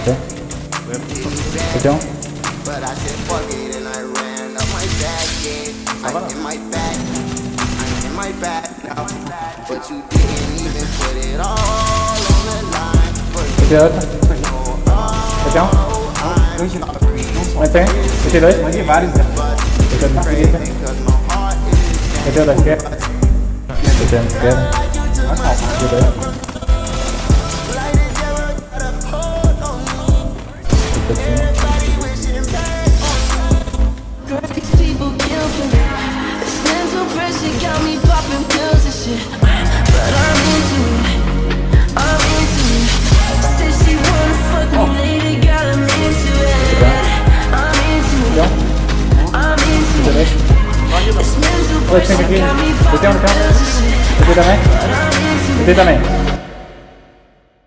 Ok. Então. PT outra. PT Mas tem? PT dois? Mandei vários, né? PT na esquerda. PT da esquerda. PT na esquerda. PT dois. Oi, tem aqui. PT também? PT também?